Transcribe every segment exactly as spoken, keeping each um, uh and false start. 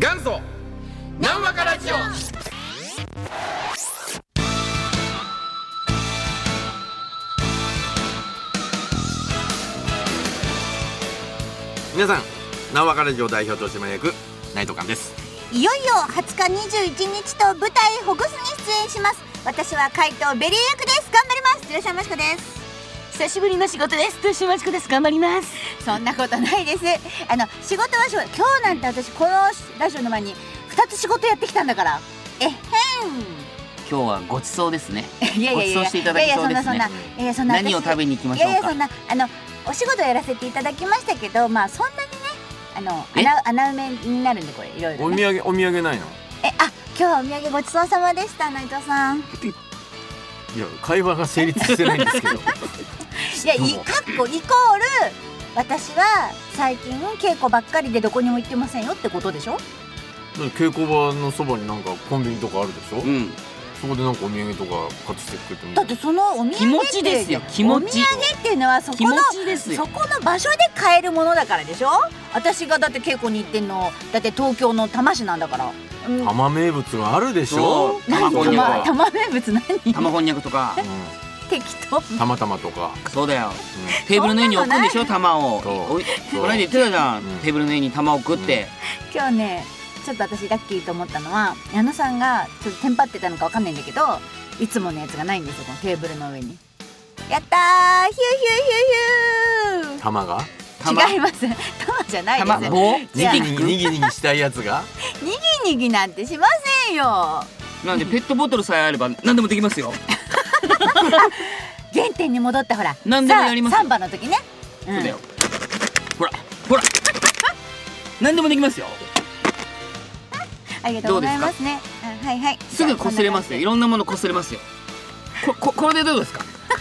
元祖なんわかラジオ。皆さん、なんわかラジオ代表取締役内藤寛です。 いよいよはつかにじゅういちにちと舞台ほぐすに出演します。私は怪盗ベリー役です。頑張ります。吉田真知子です。 久しぶりの仕事です。豊島真知子です。頑張ります。 そんなことないです。あの仕事は仕事。今日なんて私このラジオの前にふたつ仕事やってきたんだから。えへん。 今日はごちそうですね。 いやいやいや、 ごちそうしていただきそうですね。 いやそんな何を食べに行きましょうか。 いやいやそんなあのお仕事やらせていただきましたけど、まあそんなにねあの穴穴埋めになるんでこれいろいろ、ね。 お土産お土産ないの？ えあ今日はお土産ごちそうさまでした内藤さん。いや会話が成立してないんですけど。 いやいかっこイコール私は最近稽古ばっかりでどこにも行ってませんよってことでしょ。 稽古場のそばになんかコンビニとかあるでしょ。うん。そこでなんかお土産とか買ってきてくれてもいい。 だってそのお土産って気持ちですよ。気持ち。 お土産っていうのはそこのそこの場所で買えるものだからでしょ。私がだって稽古に行ってんのだって東京の多摩市なんだから。 多摩名物があるでしょ。 多摩こんにゃく。多摩名物何？ 多摩こんにゃくとか。 適当。 たまたまとか。 そうだよ。テーブルの上に置くんでしょ玉を。この間言ってたじゃん。テーブルの上に玉を置くって。 今日ねちょっと私ラッキーと思ったのは矢野さんがちょっとテンパってたのかわかんないんだけどいつものやつがないんですよこのテーブルの上に。やったーヒューヒューヒューヒュー。 玉が？ 違います。玉じゃないです。 玉棒？ にぎにぎにぎにぎしたいやつが？ にぎにぎなんてしませんよ。 なんでペットボトルさえあれば何でもできますよ。 原点に戻ったほら何でもやりますよ。 サンバの時ね。 そうだよ。ほらほら何でもできますよ。 ありがとうございますね。はいはい。 すぐ擦れますよ。いろんなもの擦れますよ。こここれでどうですか。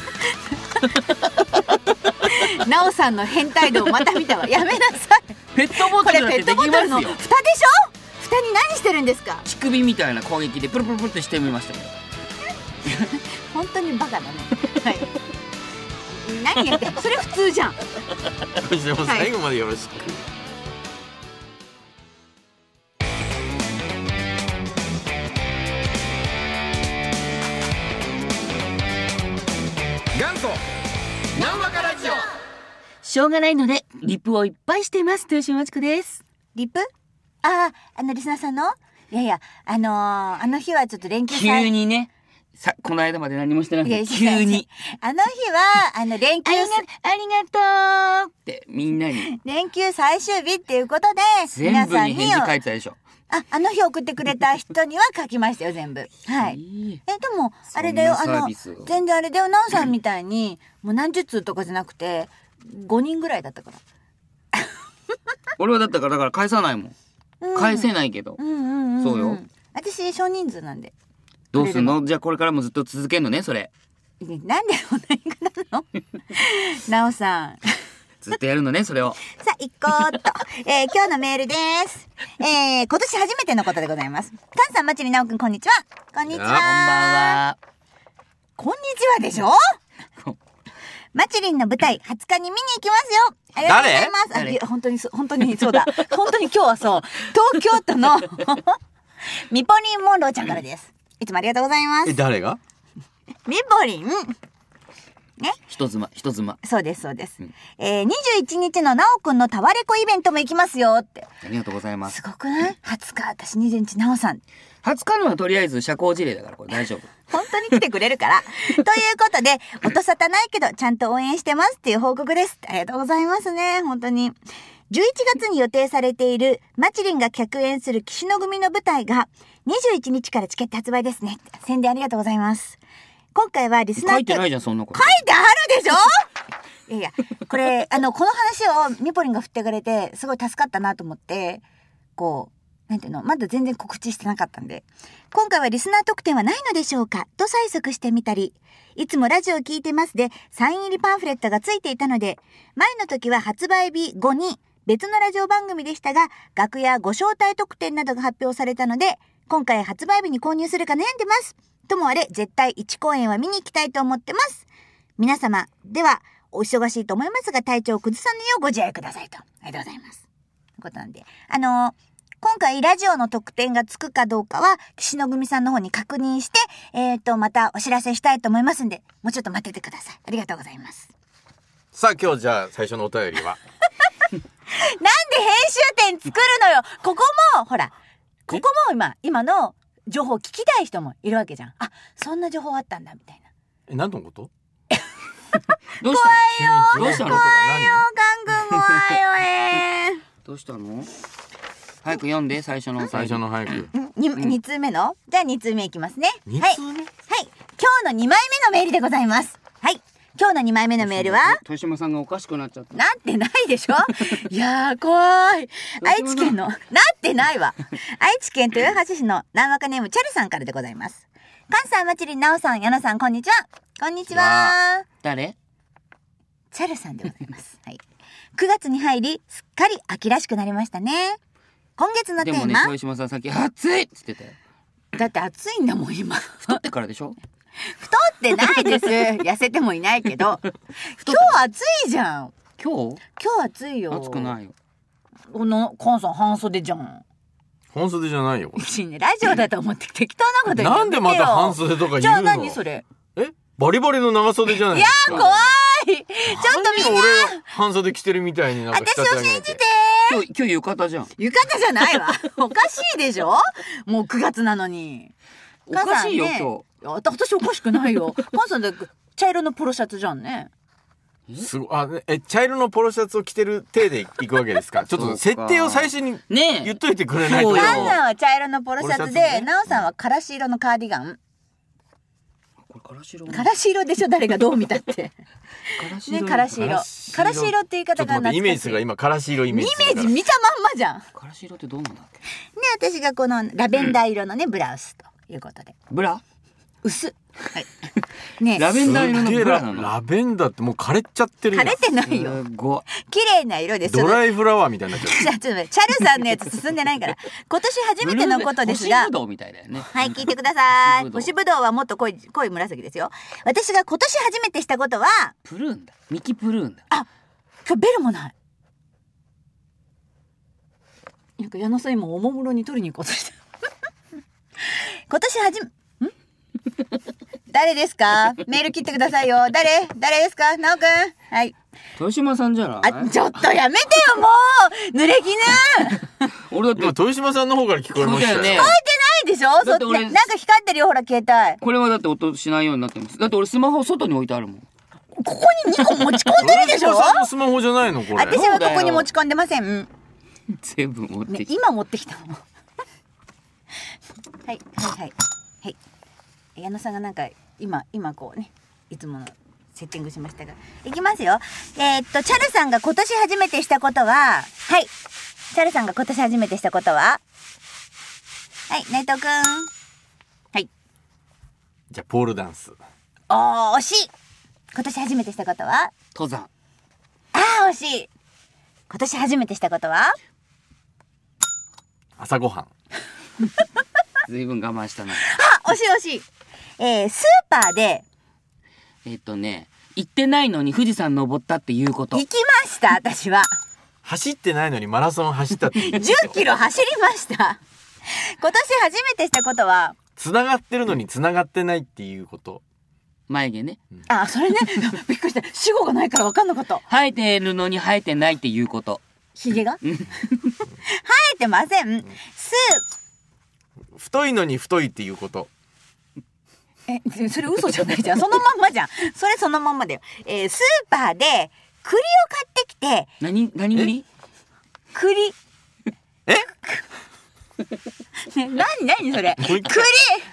なおさんの変態度をまた見たわ。やめなさい。 ペットボトルだってできますよ。これペットボトルの蓋でしょ。 蓋に何してるんですか。 乳首みたいな攻撃でプルプルプルってしてみましたけど。 本当にバカだね。はい。何やってそれ普通じゃん。 今週も最後までよろしく。元祖なんわかラジオ。 しょうがないのでリップをいっぱいしてます。豊島真知子です。 リップ？ああ、あのリスナーさんの？いやいや、あのー、あの日はちょっと連休急にね。さこの間まで何もしてなくて急にあの日はあの連休ありがありがとうってみんなに連休最終日っていうことで全部に返事書いてたでしょ。 あ、あの日送ってくれた人には書きましたよ全部。はい。えでもあれだよあの全然あれだよなおさんみたいにもう何十通とかじゃなくてごにんぐらいだったから。 俺はだったからだから返さないもん。うん、返せないけど。うんうんうん、そうよ。 私少人数なんで。 どうすんの？じゃあこれからもずっと続けんのねそれ。 なんでこんな言い方なの？なおさん。 ずっとやるのねそれを。 さあ行こうっと、えー、今日のメールです。えー、今年初めてのことでございます。かんさん、まちりなおくんこんにちは。こんにちは。こんばんは。 こんにちはでしょ？まちりんの舞台はつかに見に行きますよ。ありがとうございます。あ、いや本当にそ本当にそうだ。本当に今日はそう東京都のみぽりんモンローちゃんからです。いつもありがとうございます。 え、誰が？ みぽりん。ね。 人妻、人妻。 そうです、そうです。うん、えー、にじゅういちにちのなおくんのタワレコイベントも行きますよって。 ありがとうございます。 すごくない？はつか、私にじゅうにちなおさん。 はつかのはとりあえず社交辞令だからこれ大丈夫。 本当に来てくれるから。ということで、音沙汰ないけどちゃんと応援してますっていう報告です。ありがとうございますね、本当に。じゅういちがつに予定されているまちりんが客演する岸の組の舞台がにじゅういちにちからチケット発売ですね。宣伝ありがとうございます。今回はリスナー書いてないじゃんそんなこと。 書いてあるでしょ。いやいやこれあのこの話をみぽりんが振ってくれてすごい助かったなと思ってこうなんていうのまだ全然告知してなかったんで今回はリスナー特典はないのでしょうかと催促してみたりいつもラジオ聞いてますでサイン入りパンフレットがついていたので前の時は発売日後に別のラジオ番組でしたが楽屋ご招待特典などが発表されたので今回発売日に購入するか悩んでます。ともあれ絶対いち公演は見に行きたいと思ってます。皆様ではお忙しいと思いますが体調を崩さぬようご自愛くださいと。ありがとうございます。ということなんであの今回ラジオの特典がつくかどうかは、岸野組さんの方に確認して、えっと、またお知らせしたいと思いますんで、もうちょっと待っててください。ありがとうございます。 さあ、今日じゃあ最初のお便りは。 なんで編集点作るのよ。ここも、ほら、ここも今、今の情報を聞きたい人もいるわけじゃん。あ、そんな情報あったんだ、みたいな。 え、何のことどうしたの？ どうしたの？ 怖いよ、ガン君怖いよね。 どうしたの？早く読んで、最初の最初の早く。 に、二通目のじゃあ二通目いきますね。 二はい。 通目？ はい。今日の二枚目のメールでございます。はい。今日のにまいめのメールは豊島さんがおかしくなっちゃった。 なってないでしょいやー怖い。愛知県のなってないわ。愛知県豊橋市の南若ネームチャルさんからでございます。関さん、まちりん、なおさん、やなさん、こんにちは。こんにちは。 誰？ チャルさんでございます。はい。くがつに入りすっかり秋らしくなりましたね。今月のテーマ。 でもね、豊島さんさっき暑いっつってたよ。 だって暑いんだもん今。 太ってからでしょ？ 太ってないです。痩せてもいないけど。今日暑いじゃん。 今日？ 今日暑いよ。 暑くないよ。 このカンさん半袖じゃん。 半袖じゃないよ。これラジオだと思って適当なこと言ってなんでまた半袖とか言うの？ じゃあ何それ？ え？バリバリの長袖じゃないですか。 いやー怖い。ちょっとみんな。 俺半袖着てるみたいになんか私を信じて。 今日今日浴衣じゃん。 浴衣じゃないわ。おかしいでしょ？もうくがつなのに。 おかしいよ、 ね、 今日。 私おかしくないよ。カンさんで茶色のポロシャツじゃんね。 すごい。あ、え、茶色のポロシャツを着てる体で行くわけですか？ちょっと設定を最初に言っといてくれないと。 カンさんは茶色のポロシャツで、ナオさんはからし色のカーディガン。 これからし色。 からし色でしょ、誰がどう見たって。ね、からし色。からし色って言い方が懐かしい。 イメージが今からし色イメージ。 イメージ見たまんまじゃん。 からし色ってどうなんだっけ？ね、 私がこのラベンダー色のね、ブラウスということで。 ブラ？ 薄。はい。ね、 ラベンダー色のブラなの？ ラベンダーってもう枯れちゃってる。 枯れてないよ。綺麗な色です。 ドライフラワーみたいになっちゃう。 じゃあちょっとチャルさんのやつ進んでないから。今年初めてのことですが。 干しぶどうみたいだよね。 はい、聞いてください。干しぶどうはもっと濃い濃い紫ですよ。私が今年初めてしたことはプルーンだ。ミキプルーンだ。 あ、今日ベルもない。なんか矢野さん今おもむろに取りに行こうとした今年はじめん誰ですか？メール切ってくださいよ。誰誰ですか？なおくん。はい。 豊島さんじゃない？ あ、ちょっとやめてよもう濡れ衣俺だって豊島さんの方から聞こえましたよね。 聞こえてないでしょ？だって俺なんか光ってるよほら携帯。 これはだって音しないようになってます。だって俺スマホ外に置いてあるもん。 ここににこ持ち込んでるでしょ？ 豊島さんのスマホじゃないのこれ。 私はここに持ち込んでません。 全部持ってきた、 ね、今持ってきたのはいはいはいはい矢野さんがなんか今今こうねいつものセッティングしましたがいきますよ。えー、っとチャルさんが今年初めてしたことははいチャルさんが今年初めてしたことははい内藤くんはいじゃあポールダンス。 おー惜しい。今年初めてしたことは登山。 あー惜しい。今年初めてしたことは朝ごはん。 ずいぶん我慢したな。 あ惜しい惜しい。えー、スーパーでえっとね行ってないのに富士山登ったっていうこと。 行きました私は。 走ってないのにマラソン走ったってじゅっキロ走りました。今年初めてしたことは繋がってるのに繋がってないっていうこと。 眉毛ね、 うん、あそれねびっくりした。主語がないから分かんなかった。 生えてるのに生えてないっていうこと。 ひげが生えてません。す太いのに太いっていうこと。 えそれ嘘じゃないじゃん。そのまんまじゃん。それそのまんまだよ。えー、スーパーで栗を買ってきて。 何何栗？ 栗えね、何何それ栗栗よ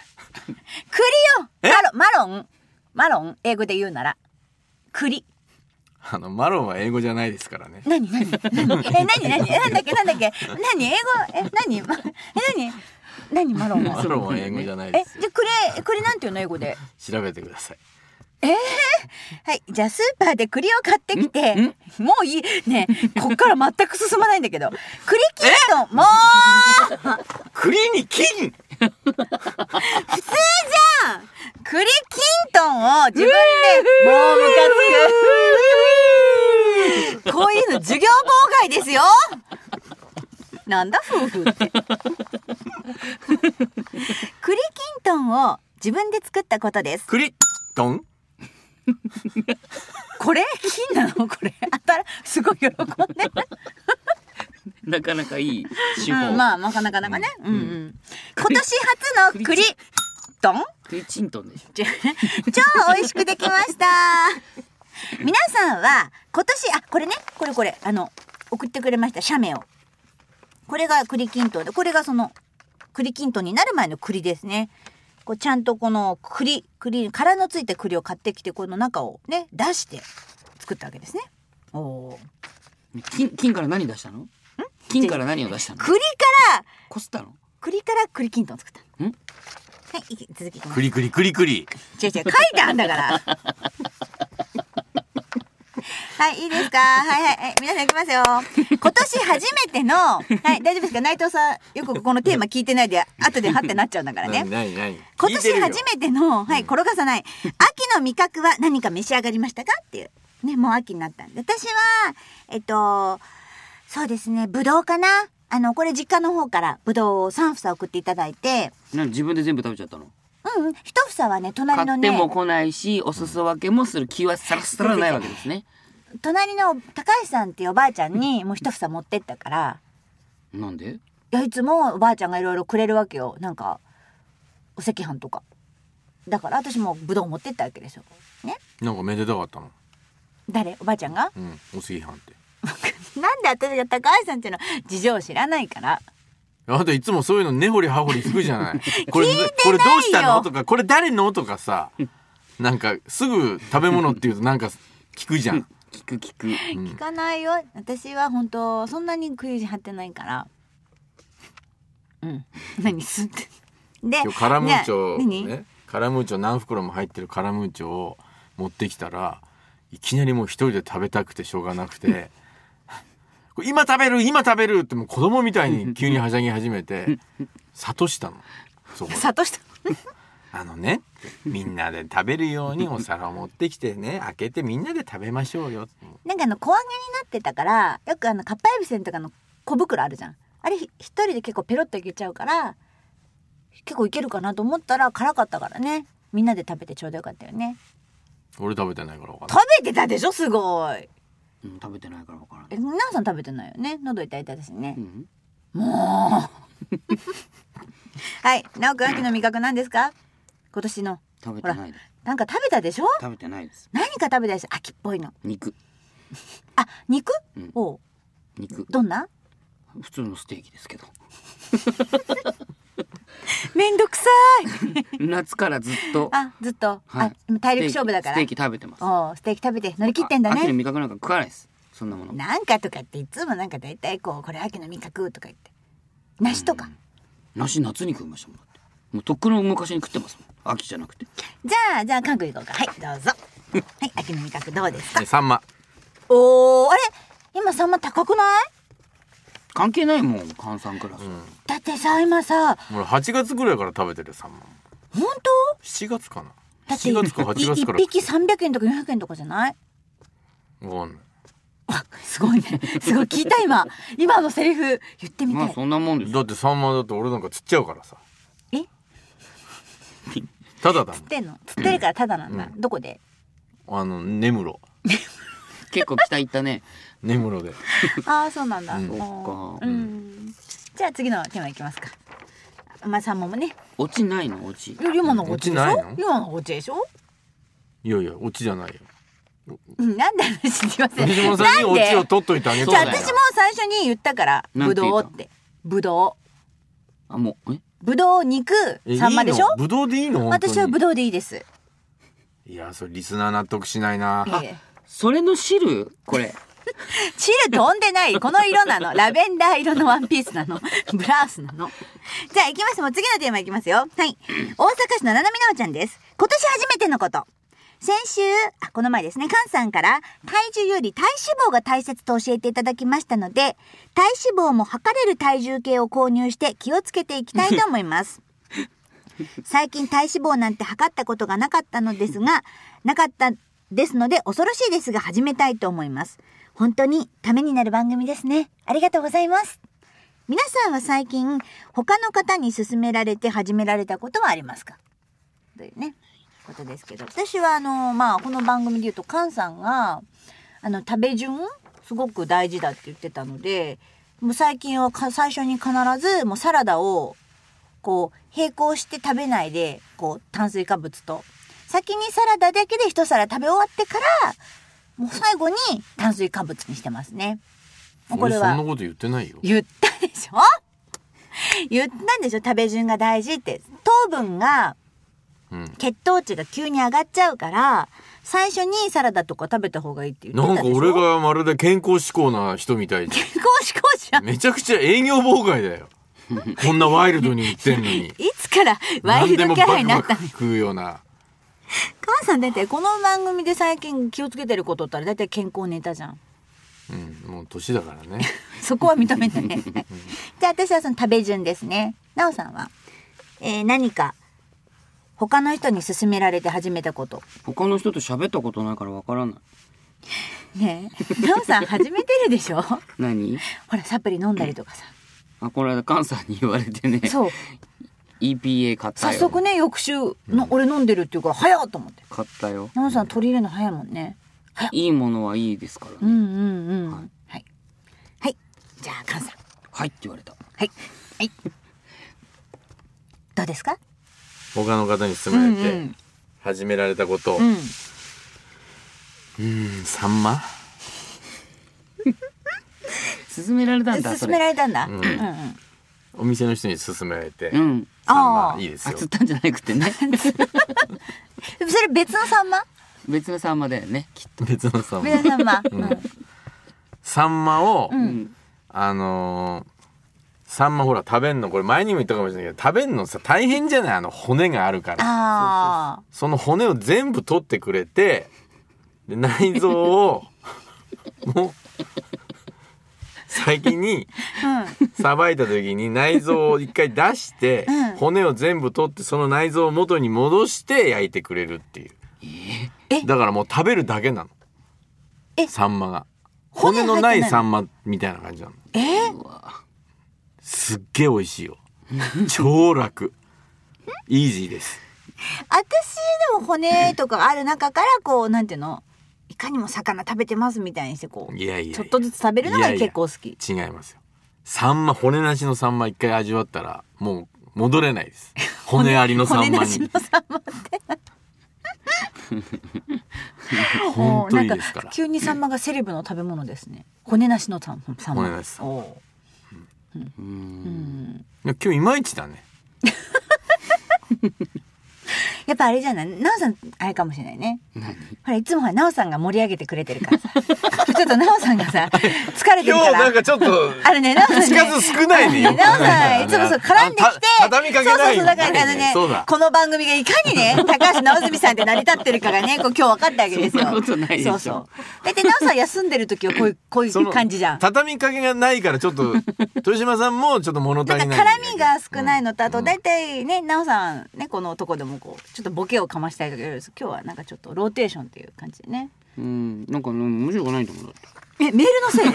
えマロンマロンマロン英語で言うなら栗。 あのマロンは英語じゃないですからね。 何何何え何何えなんだっけなんだっけ何英語え何まえ何何マロンはマロンは英語じゃないですよ。 えじゃ栗栗なんていうの英語で調べてください。 えー、はいじゃあスーパーで栗を買ってきてもういいねえこっから全く進まないんだけど栗きんとんもう栗に金普通じゃん。栗きんとんを自分でもうムカつくこういうの授業妨害ですよ。 なんだ夫婦って栗きんとんを自分で作ったことです。 栗とんこれ金なのこれあたらすごい喜んでるなかなかいい手法、 うん、まあなかなかなかね、うんうんうん、今年初の栗とん栗ちんとんでしょ超美味しくできました皆さんは今年あこれねこれこれあの送ってくれました写メをこれが栗きんとんでこれがその栗きんとんになる前の栗ですね。こうちゃんとこの栗栗殻のついた栗を買ってきてこの中をね出して作ったわけですね。お金金から何出したの？金から何を出したの？ 栗からこすったの？ 栗から栗きんとん作った。 ん？ はい、続き。 栗栗栗栗。 違う違う書いてあるんだから。はい、いいですか。はいはい、はい、皆さん行きますよ。今年初めての、はい、大丈夫ですか。内藤さん、よくこのテーマ聞いてないで、後でハってなっちゃうんだからね。 何何今年初めての、はい、転がさない。秋の味覚は何か召し上がりましたかっていう。ね、もう秋になったんで。私は、えっと、そうですね、ぶどうかな。あの、これ実家の方からぶどうをさん房送っていただいて。 何、自分で全部食べちゃったの？ うんうん、一房はね、隣のね。 買っても来ないし、お裾分けもする気はさらさらないわけですね。 隣の高橋さんっていうおばあちゃんにもう一房持ってったから。 なんで？ いや、いつもおばあちゃんがいろいろくれるわけよ。なんかお赤飯とか。だから私もぶどう持ってったわけですよ。ね。 なんかめでたかったの？ 誰？おばあちゃんが？ うん、お赤飯って。 なんで私が高橋さんっていうの事情を知らないから。 あなたいつもそういうの根掘り葉掘り聞くじゃない。これこれどうしたのとかこれ誰のとかさ、なんかすぐ食べ物っていうとなんか聞くじゃん。 聞く聞く、 うん、聞かないよ。私は本当そんなに食い張ってないから。うん何すってで今日カラムーチョね、ねカラムーチョ何袋も入ってるカラムーチョを持ってきたらいきなりもう一人で食べたくてしょうがなくて今食べる今食べるってもう子供みたいに急にはしゃぎ始めて諭したの。 諭したあのねみんなで食べるようにお皿を持ってきてね開けてみんなで食べましょうよ。 なんかあの小揚げになってたからよくあのかっぱえびせんとかの小袋あるじゃん。あれ一人で結構ペロッといけちゃうから結構いけるかなと思ったら辛かったからねみんなで食べてちょうどよかったよね。 俺食べてないから分かんない。 食べてたでしょすごい、 うん、食べてないから分からない。 え皆さん食べてないよね。喉痛い痛いですね、うん、もうはい直くん秋の味覚なんですか今年の。 食べてないです。 なんか食べたでしょ。 食べてないです。 何か食べたでしょ秋っぽいの。 肉。 あ肉、うん、おう肉どんな普通のステーキですけどめんどくさい夏からずっとあずっと、はい、あ体力勝負だからステーキ食べてます。 おステーキ食べて乗り切ってんだね。 秋の味覚なんか食わないです。そんなものなんかとかっていつもなんかだいたいこうこれ秋の味覚とか言って梨とか、うん、 梨夏に食いましたもん。だってもうとっくの昔に食ってますもん秋じゃなくて。 じゃあじゃあ韓国行こうか。はいどうぞはい秋の味覚どうですか。 サンマ。 おーあれ今サンマ高くない？ 関係ないもん換算クラス、うん、 だってさ今さ俺はちがつぐらいから食べてるサンマ。 本当？ しちがつかな。 だってしちがつかはちがつからいっぴきさんびゃくえんとかよんひゃくえんとかじゃない？ わかんない。 あすごいねすごい聞いた今今のセリフ言ってみたい。 まあそんなもんです。 だってサンマだって俺なんか釣っちゃうからさ。 えただだもん。 釣ってんの？釣ってるからただなんだ、うん、どこで？ あの根室結構北行ったね根室でああそうなんだ、 うん、そっか、 うん、じゃあ次のテーマいきますか。まあサンマもねオチないの？オチ今のオチでしょ。 ないの？ 今のオチでしょ。 いやいやオチじゃないよ。 なんで私に言わせ藤本さんにオチを取っといてあげた。 じゃあ私も最初に言ったからブドウってブドウあもうえブドウ肉サンマでしょ。 ブドウでいいの？ 私はブドウでいいです。 いやそれリスナー納得しないな。 いえそれの汁これ汁飛んでない。この色なの。ラベンダー色のワンピースなの。ブラウスなの。じゃあ行きます。もう次のテーマ行きますよ。はい。大阪市のななみなおちゃんです。今年初めてのこと。先週、あ、この前ですね、カンさんから体重より体脂肪が大切と教えていただきましたので、体脂肪も測れる体重計を購入して気をつけていきたいと思います。最近体脂肪なんて測ったことがなかったのですが、なかったですので恐ろしいですが始めたいと思います。本当にためになる番組ですね。ありがとうございます。 皆さんは最近他の方に勧められて始められたことはありますかというねことですけど、私はあのまあこの番組で言うと菅さんがあの食べ順すごく大事だって言ってたので、もう最近はか最初に必ずもうサラダをこう並行して食べないで、こう炭水化物と先にサラダだけで一皿食べ終わってからもう最後に炭水化物にしてますね。 これはそんなこと言ってないよ。 言ったでしょ言ったんでしょ、食べ順が大事って。糖分が、うん、血糖値が急に上がっちゃうから最初にサラダとか食べた方がいいって言ってたでしょ。 なんか俺がまるで健康志向な人みたいで。 健康志向じゃん。 めちゃくちゃ営業妨害だよこんなワイルドに言ってんのに。 いつからワイルドキャラになったの。 バクバク食うような。 母さんだってこの番組で最近気をつけてることってあれだいたい健康ネタじゃん。 うん、もう年だからねそこは認めたね、うん、じゃあ私はその食べ順ですね。なおさんは、えー、何か他の人に勧められて始めたこと。 他の人と喋ったことないからわからないねえなおさん始めてるでしょ何ほらサプリ飲んだりとかさ、 あ、これ間菅さんに言われてね。 そうイーピーエー 買ったよ。 早速ね翌週の、うん、俺飲んでるって言うから早っと思って買ったよ。 なおさん取り入れるの早いもんね。 いいものはいいですからね。 うんうんうん。はい。はい。はい、じゃあ菅さん。 はいって言われた。 はいはい。どうですか？ 他の方に勧められて始められたこと。うん、うん、うんサンマ。 勧められたんだ。 勧められたんだ。 うんうんうん、お店の人に勧められて。 うん。 サンマいいですよ。 釣ったんじゃなくてね。 それ別のサンマ？ 別のサンマだよねきっと。 別のサンマ。 別のサンマ。うん、 サンマを、 うん、 あのー、サンマほら食べんのこれ前にも言ったかもしれないけど食べんのさ大変じゃない、あの骨があるから。 あその骨を全部取ってくれてで内臓をもう先にさばいた時に内臓を一回出して、うん、骨を全部取ってその内臓を元に戻して焼いてくれるっていう。 えだからもう食べるだけなの。えサンマが骨のないサンマみたいな感じなの。 えすっげえ美味しいよ超楽イージーです。 私でも骨とかある中からこうなんていうの、いかにも魚食べてますみたいにしてこういやいやいやちょっとずつ食べるのが結構好き。 いやいや違いますよ。サンマ骨なしのサンマ一回味わったらもう戻れないです骨ありのサンマに。 骨なしのサンマって本当いいですから。 なんか急にサンマがセレブの食べ物ですね。骨なしのサンマ。 骨なしサンマ。 おうんうん、 今日いまいちだねやっぱあれじゃない、なおさんあれかもしれないね。ほらいつもはなおさんが盛り上げてくれてるからさちょっとなおさんがさ疲れてるから今日なんかちょっとあるね、なおさんね口数少ないね。 なおさんいつもそう絡んできて畳みかけない。 そうそうそう、だからあのねこの番組がいかにね高橋直純さんって成り立ってるかがねこう今日分かったわけですよ。 そんなことないでしょ。 そうそうだってなおさん休んでる時はこういうこういう感じじゃん。 畳みかけがないからちょっと豊島さんもちょっと物足りない。 なんか絡みが少ないのと、あとだいたいねなおさんねこのとこでもこうちょっとボケをかましたい時今日はなんかちょっとローテーションっていう感じでね。 うん、なんか面白くないと思う。 え、メールのせい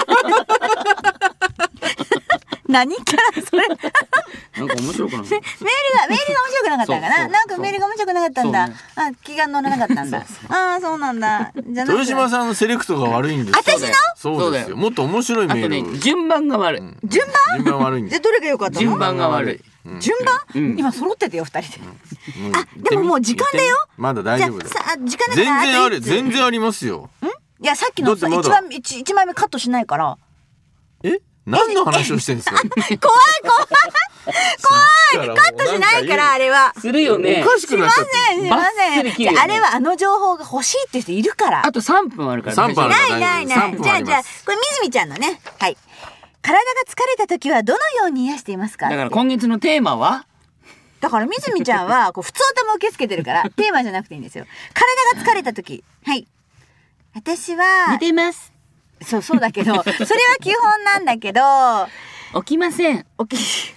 何からそれなんか面白くない。メールがメールが面白くなかったのかな。なんかメールが面白くなかったんだ。ね、あ、気が乗らなかったんだ。そうそうああそうなんだ。じゃ豊島さんのセレクトが悪いんですよ。 私のそうですよ。もっと面白いメール。あとね、順番が悪い。うん、 順番順番悪いんです。 じゃどれが良かったの？ 順番が悪い。 うん、順番、うん、今揃っててよふたりで、うん、あでももう時間だよ。 まだ大丈夫だよ。 さ時間だから全然ある全然ありますよ。 んいやさっきのさ一番一一枚目カットしないから。 え何の話をしてるんですか怖い怖い怖いカットしないからあれはするよね。 おかしくなっちゃって。 すいませんすいません、ね、あれはあの情報が欲しいって人いるから。 あとさんぷんあるから。 さんぷんあるからないないないじゃあじゃあこれみずみちゃんのね、はい体が疲れた時はどのように癒していますか。 だから今月のテーマはだからみずみちゃんはこう普通頭受け付けてるからテーマじゃなくていいんですよ。体が疲れた時、はい私は寝てます。 そうそうだけどそれは基本なんだけど起きません。 起き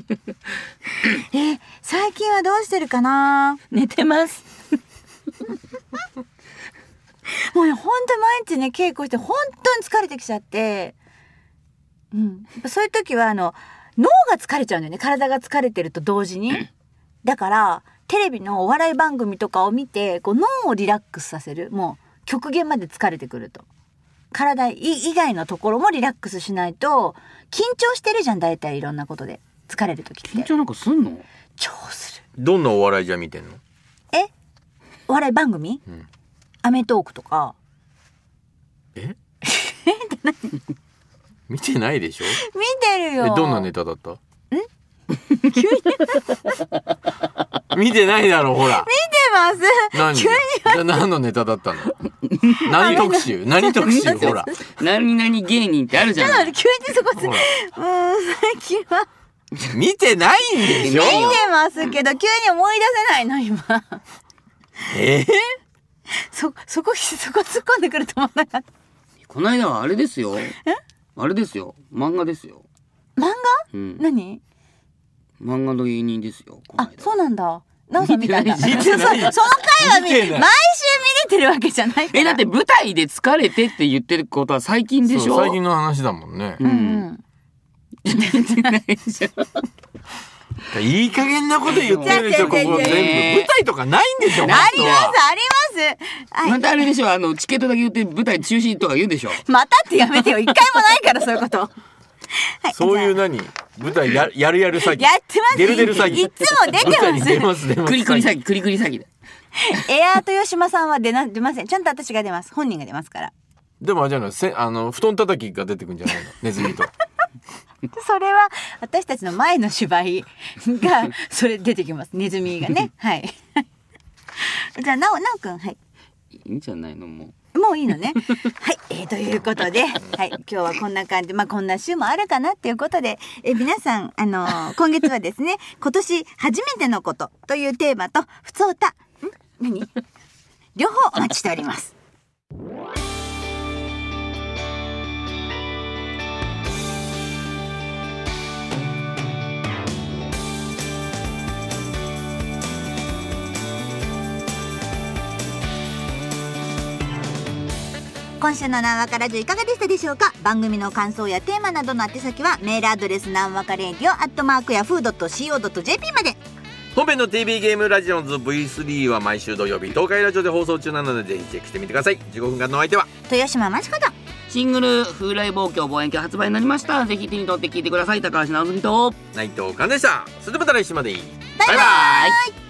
え最近はどうしてるかな。 寝てますもうねほんと毎日ね稽古して本当に疲れてきちゃってうん、やっぱそういう時はあの脳が疲れちゃうんだよね。体が疲れてると同時に。だからテレビのお笑い番組とかを見てこう脳をリラックスさせる。もう極限まで疲れてくると体以外のところもリラックスしないと緊張してるじゃん。大体いろんなことで疲れる時って緊張なんかすんの？ 超する。 どんなお笑いじゃ見てんの？ えお笑い番組、うん、アメトーークとか。 え見てないでしょ？ 見てるよ。 えどんなネタだった？ん急に見てないだろほら。 見てます。 何？急にじゃ何のネタだったの？何特集？何特集？ほら。 何々芸人ってあるじゃない。 急にそこつ。うん最近は見てないんでしょ？ 見てますけど急に思い出せないの今。 えー、 そそこそこ突っ込んでくると思わなかった。 この間はあれですよ。え？あれですよ。漫画ですよ。 漫画？ うん、 何？ 漫画の芸人ですよ。 あ、そうなんだ。なおさん見たんだ。 見てない。その回は見毎週見れてるわけじゃないから。 え、だって舞台で疲れてって言ってることは最近でしょ？ 最近の話だもんね。 うん。 いい加減なこと言ってるでしょ、ここ全部。舞台とかないんでしょ？あります、あります。 またあれでしょ、あの、チケットだけ言って舞台中止とか言うんでしょ？ またってやめてよ。一回もないから、そういうこと。はい、 そういう何舞台ややるやる詐欺。 やってます。 出る出る詐欺。 いつも出てます。 出ます出ます。 クリクリ詐欺、クリクリ詐欺だ。 エアート吉島さんは出な出ません。ちゃんと私が出ます。本人が出ますから。 でもあれじゃない、せあの布団叩きが出てくるんじゃないの？ネズミと。 それは私たちの前の芝居がそれ出てきます。ネズミがね。はい。じゃあなおなおくん、はい。 いいんじゃないの？もう。 もういいのね。はい、えー、ということで、はい、今日はこんな感じ、まあこんな週もあるかなっていうことで、え皆さん、あのー、今月はですね、今年初めてのことというテーマと、ふつおた、ん何両方お待ちしております。今週のなんわかラジオいかがでしたでしょうか。番組の感想やテーマなどの宛先はメールアドレスなんわかレディオアットマークヤフー ドットシーオー ドットジェーピー まで。 本編の ティービー ゲームラジオンズ ブイスリー は毎週土曜日東海ラジオで放送中なのでぜひチェックしてみてください。じゅうごふんかんのお相手は豊島真知子とシングル風来望郷望遠鏡発売になりました。ぜひ手に取って聞いてください。高橋直澄と内藤寛でした。それではまた来週まで。 バイバイ。